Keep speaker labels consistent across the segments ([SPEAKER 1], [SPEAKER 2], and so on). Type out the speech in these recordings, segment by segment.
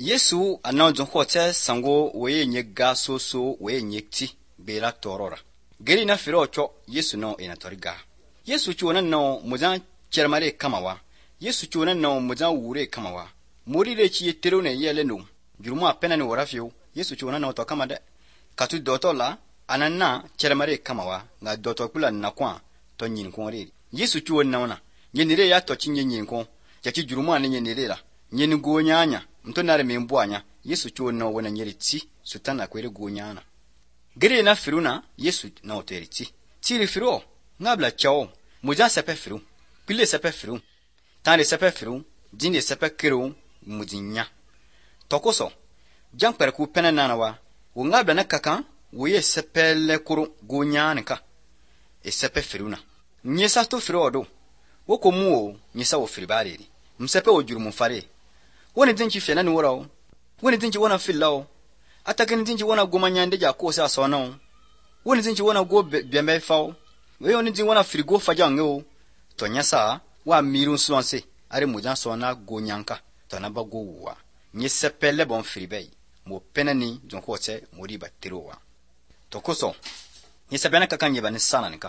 [SPEAKER 1] Yesu anawjon hote sango weye nyega soso weye nyekti bela torora. Geri na firo cho Yesu no ina toriga. Yesu chuona no muzan chermare kamawa. Yesu chuona no muzan wure kamawa. Murire chi yetero ne yele no. Jurumu apena ni warafio. Yesu chuona no to kamade. Katu doto la anana chermare kamawa nga doto kula na kwa to nyin ko re. Yesu chuona ona. Nyenire ya to chinye nyin ko. Jachi jurumu ane nyenire la. Nyen go nyanya. Mtonare membuanya Yesu chuona wona nyeriti sutana kwere go nyana. Gere na firuna Yesu na oteriti. Tiri firo ngabla chao mujan sepe firu. Pile sepe firu. Tande sepe firu, dinde sepe kero mudinya. Tokoso jan perku pena nanawa wo ngabla na kakan wo ye sepe le kuru go nyana ka. E sepe firuna. Nyesa to firo odo. Wo komuo nyesa wo firibari. Msepe wo jurumu fare. Wani dinchi fena ni wora. Wani dinchi wana fillao. Atakin dinchi wana goma nyande ja ko sa sona. Wani dinchi wana go biambe fao. We wani dinchi wana frigo faja ngo. To nyasa wa mirun sonse are mujan sona go nyanka. To na ba go wa. Nye sepele bon fribei. Mo penani jon hote mori batirowa. To koso. Nye sepena kakanye ba ni sana nika.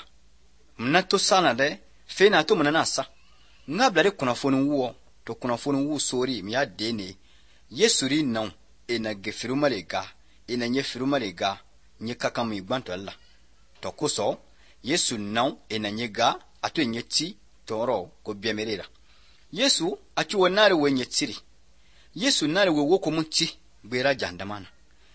[SPEAKER 1] Mnato sana de fena to mnana sa. Ngablare kuna fonu wo. To kuna fonu wu sori miya dene Yesu ri non ena gefiruma lega ena nye firuma lega nye kakami gbanto alla to koso Yesu non ena nye ga ato nye ti toro ko biemerera Yesu achu wonare we nye tiri Yesu nare we woko munti bera jandamana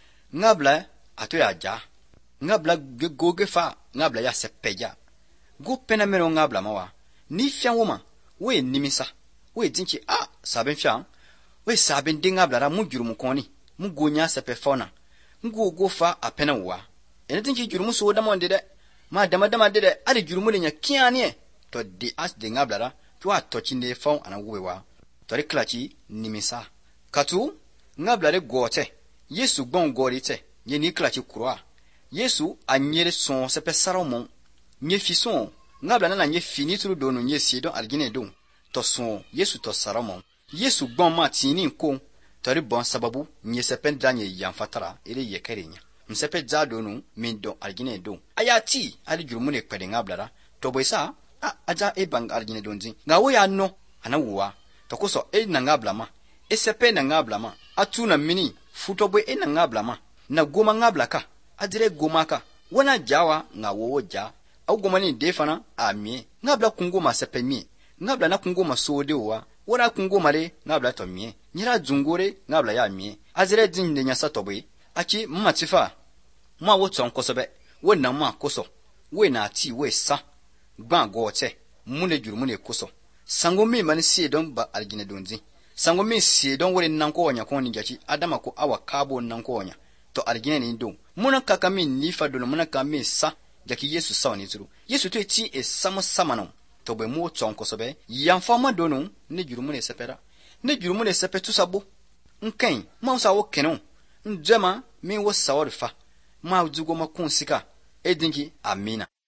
[SPEAKER 1] ngabla ato ya ja ngabla goge fa ngabla ya sepeja go pena mero ngabla mawa ni fian woma we nimisa we dinchi saben fian we saben dinga blara mu jurumu koni mu gonya sepe fona ngo go fa apena wa ene dinchi jurumu so da monde de ma dama de ari jurumu le nya kiane to di as dinga blara to atochi ne fon ana wewa to re klachi nimisa katu ngablare gote Yesu gbon gorite ye ni klachi kurwa Yesu anyere son sepe saromon nye fison ngabla na nye finitru donu nye sidon argine don to son Yesu to saramon Yesu gbon ma tini ko tori bon sababu nye sepen danye yanfatara ere yekerenya msepe zadonu mindo argine do ayati ali jurumu ne kwede ngablara to boisa aja e bang argine donzi ngawo ya no anawuwa to koso e na ngablama e sepe na ngablama atu na mini futobwe e na ngablama na goma ngablaka adire goma ka wana jawa ngawo ja au goma ni defana amie ngabla kungoma sepe mi ngabla na kungoma sode wa wora kungoma le ngabla to mie nyira zungore ngabla ya mie azire din de nyasa tobe achi mmatifa ma wo ton kosobe wona ma koso we na ti we sa gban gote mune juru mune koso sango mi mani sie don ba algine donzi sango mi sie don wore nan ko onya ko ni jachi adama ko awa kabo nan ko onya to algine ni don muna kakami ni fa don muna kami sa jaki Yesu sa ni zuru Yesu to ti e samo samano to be mo tonko sobe yanfama donu ne jurumu ne sepera ne jurumu ne sepetu sabo nkan ma sa wo kenon njema mi wo sa wo fa ma dugo ma kunsika edingi amina